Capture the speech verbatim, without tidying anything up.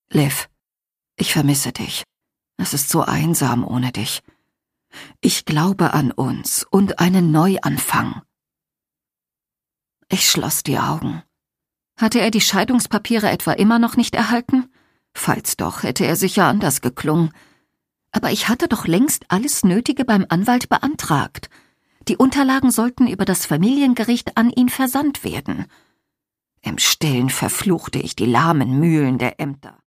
Liv, ich vermisse dich. Es ist so einsam ohne dich. Ich glaube an uns und einen Neuanfang. Ich schloss die Augen. Hatte er die Scheidungspapiere etwa immer noch nicht erhalten? Falls doch, hätte er sicher anders geklungen. Aber ich hatte doch längst alles Nötige beim Anwalt beantragt. Die Unterlagen sollten über das Familiengericht an ihn versandt werden. Im Stillen verfluchte ich die lahmen Mühlen der Ämter.